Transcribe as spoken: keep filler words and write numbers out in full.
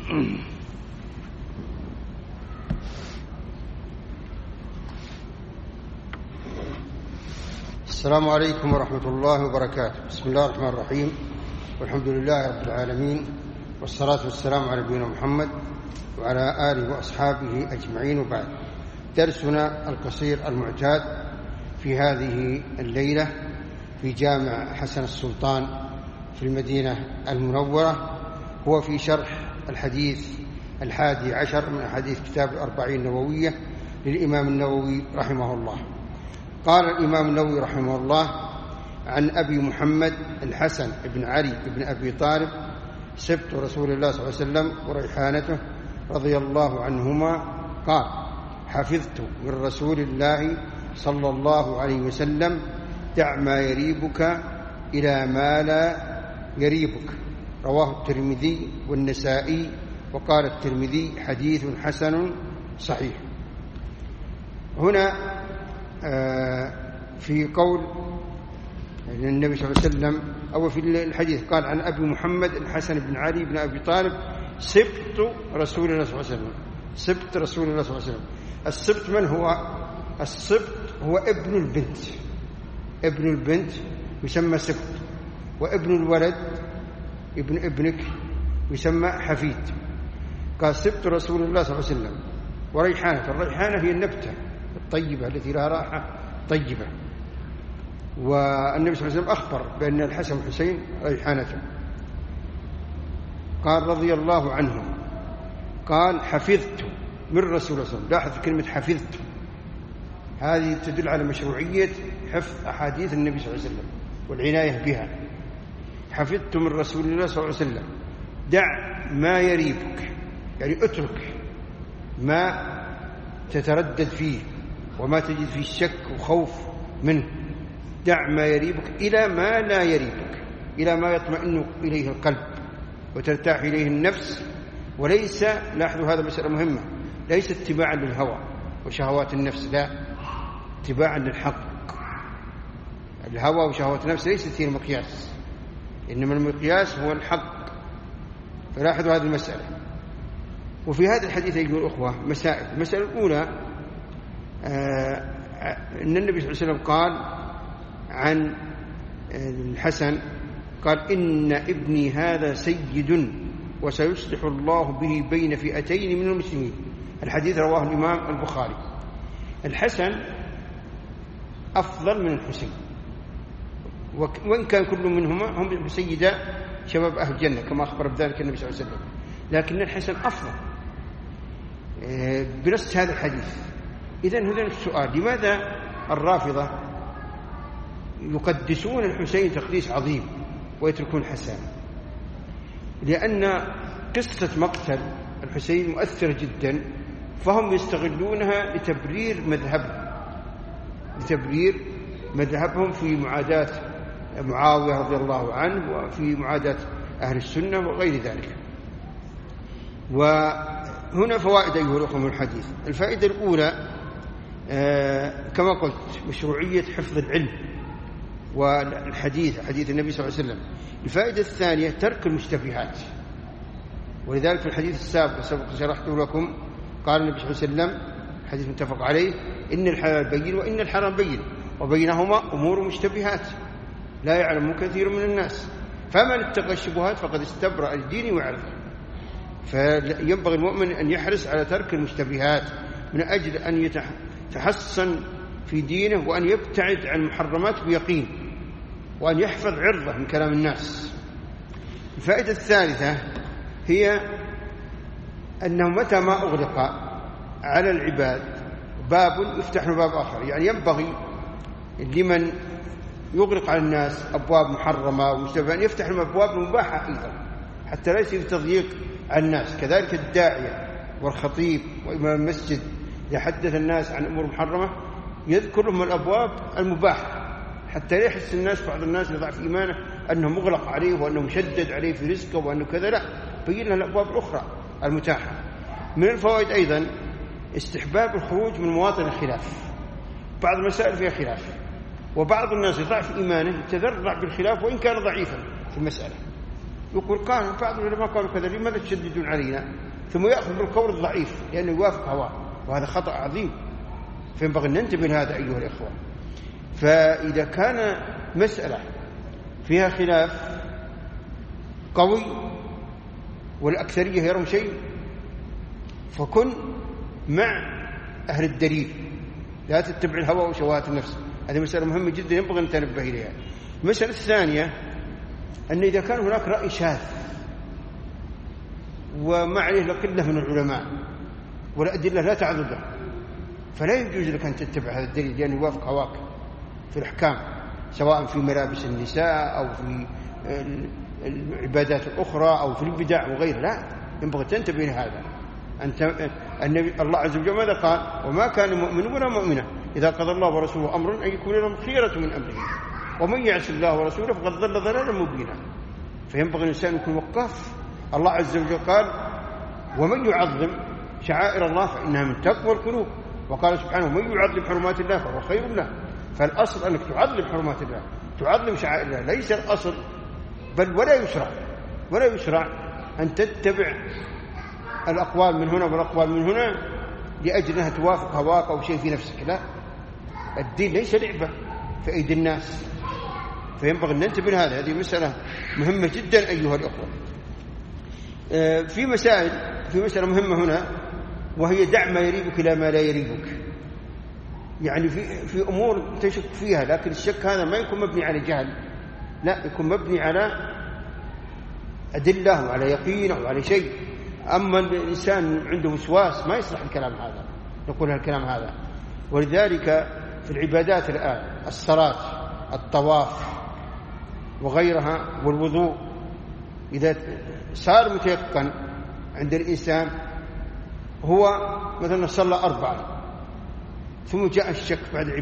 السلام عليكم ورحمة الله وبركاته. بسم الله الرحمن الرحيم، والحمد لله رب العالمين، والصلاة والسلام على نبينا محمد وعلى آله وأصحابه أجمعين، وبعد. درسنا القصير المعتاد في هذه الليلة في جامع حسن السلطان في المدينة المنورة هو في شرح الحديث الحادي عشر من أحاديث كتاب الأربعين النووية للإمام النووي رحمه الله. قال الإمام النووي رحمه الله: عن أبي محمد الحسن بن علي بن أبي طالب سبط رسول الله صلى الله عليه وسلم وريحانته رضي الله عنهما قال: حفظت من رسول الله صلى الله عليه وسلم: دع ما يريبك إلى ما لا يريبك. رواه الترمذي والنسائي، وقال الترمذي: حديث حسن صحيح. هنا في قول النبي صلى الله عليه وسلم أو في الحديث قال: عن أبي محمد الحسن بن علي بن أبي طالب سبط رسول الله صلى الله عليه وسلم. سبط رسول الله صلى الله عليه وسلم. السبط من هو؟ السبط هو ابن البنت. ابن البنت يسمى سبط، وابن الولد ابن ابنك يسمى حفيد. قال: سبط رسول الله صلى الله عليه وسلم وريحانة. الريحانة هي النبتة الطيبة التي لها رائحة طيبة، والنبي صلى الله عليه وسلم أخبر بأن الحسن والحسين ريحانته. قال: رضي الله عنهم. قال: حفظت من رسول الله صلى الله عليه وسلم. لاحظ كلمة حفظت، هذه تدل على مشروعية حفظ أحاديث النبي صلى الله عليه وسلم والعناية بها. حفظت من رسول الله صلى الله عليه وسلم: دع ما يريبك، يعني اترك ما تتردد فيه وما تجد فيه شك وخوف منه. دع ما يريبك إلى ما لا يريبك، إلى ما يطمئن إليه القلب وترتاح إليه النفس، وليس، لاحظوا هذا مسألة مهمة، ليس اتباعا للهوى وشهوات النفس، لا، اتباعا للحق. الهوى وشهوات النفس ليست هي المقياس، إنما المقياس هو الحق. فلاحظوا هذه المسألة. وفي هذا الحديث أيها الأخوة مسائل. المسألة الأولى آه أن النبي صلى الله عليه وسلم قال عن الحسن، قال: إن ابني هذا سيد وسيصلح الله به بين فئتين من المسلمين. الحديث رواه الإمام البخاري. الحسن أفضل من الحسين، وإن كان كل منهما هم سيدا شباب أهل الجنة كما أخبر بذلك النبي صلى الله عليه وسلم، لكن الحسن أفضل بنص هذا الحديث. إذن هذا السؤال: لماذا الرافضة يقدسون الحسين تقديس عظيم ويتركون الحسن؟ لأن قصة مقتل الحسين مؤثرة جدا، فهم يستغلونها لتبرير مذهبهم لتبرير مذهبهم في معاداة معاوية رضي الله عنه، وفي معاداة أهل السنة وغير ذلك. وهنا فوائد أيها الأخوة من الحديث. الفائدة الأولى آه كما قلت مشروعية حفظ العلم والحديث، حديث النبي صلى الله عليه وسلم. الفائدة الثانية ترك المشتبهات، ولذلك في الحديث السابق سبق شرحته لكم قال النبي صلى الله عليه وسلم، حديث متفق عليه: إن الحلال بين وإن الحرام بين وبينهما أمور مشتبهات لا يعلم كثير من الناس، فمن اتقى الشبهات فقد استبرأ الدين وعرضه. فينبغي المؤمن أن يحرص على ترك المشتبهات من أجل أن يتحسن في دينه، وأن يبتعد عن المحرمات بيقين، وأن يحفظ عرضه من كلام الناس. الفائدة الثالثة هي أنه متى ما أغلق على العباد باب يفتح له باب آخر. يعني ينبغي لمن يغلق على الناس أبواب محرمة ومشتبهة أن يفتح لهم أبواب مباحة أيضا، حتى لا يصير تضييق على الناس. كذلك الداعية والخطيب وإمام المسجد إذا حدث الناس عن أمور محرمة يذكر لهم الأبواب المباحة، حتى لا يحس الناس، بعض الناس لضعف إيمانه، أنه مغلق عليه وأنه مشدد عليه في رزقه وأنه كذا. لا، بين له الأبواب الأخرى المتاحة. من الفوائد أيضا استحباب الخروج من مواطن الخلاف. بعض المسائل فيها خلاف، وبعض الناس لضعف إيمانه يتذرع بالخلاف وإن كان ضعيفا في المسألة، يقول قال بعض العلماء قالوا كذا، لماذا تشددون علينا؟ ثم يأخذ بالقول الضعيف لأنه يوافق هواه، وهذا خطأ عظيم. فينبغي أن ننتبه لهذا أيها الإخوة. فإذا كان مسألة فيها خلاف قوي والأكثرية يرون شيء، فكن مع أهل الدليل، لا تتبع الهوى وشهوات النفس. هذه مسألة مهمة جدا ينبغي أن نتنبه إليها. المسألة الثانية أن إذا كان هناك رأي شاذ وما عليه لقلة من العلماء والأدلة لا تعضده، فلا يجوز لك أن تتبع هذا الدليل لأنه يوافق هواك في الأحكام، سواء في ملابس النساء أو في العبادات الأخرى أو في البدع وغيره. لا، ينبغي تنتبه لهذا. أنت النبي الله عز وجل ماذا قال؟ وما كان مؤمن ولا مؤمنة إذا قضى الله ورسوله أمرا أن يكون لهم خيرة من أمره ومن يعص الله ورسوله فقد ضل ضلالا مبينا. فينبغي الإنسان يكون وقاف. الله عز وجل قال ومن يعظم شعائر الله فإنها من تقوى القلوب، وقال سبحانه ومن يعظم حرمات الله فهو خير له. فالأصل أنك تعظم حرمات الله، تعظم شعائر الله، ليس الأصل بل ولا يشرع ولا يشرع أن تتبع الأقوال من هنا والأقوال من هنا لأجل أنها توافق هواك أو شيء في نفسك. لا، الدين ليس لعبة في أيدي الناس. فينبغي أن ننتبه لهذا. هذه مسألة مهمة جدا أيها الأخوة. في مسائل في مسألة مهمة هنا، وهي دع ما يريبك إلى ما لا يريبك. يعني في في أمور تشك فيها، لكن الشك هذا ما يكون مبني على جهل، لا، يكون مبني على أدلة وعلى يقين أو على شيء. أما الإنسان عنده وسواس ما يصلح الكلام هذا، نقول الكلام هذا. ولذلك في العبادات الآن الصلاة، الطواف وغيرها والوضوء، إذا صار متيقن عند الإنسان هو مثلا صلى أربعة ثم جاء الشك بعد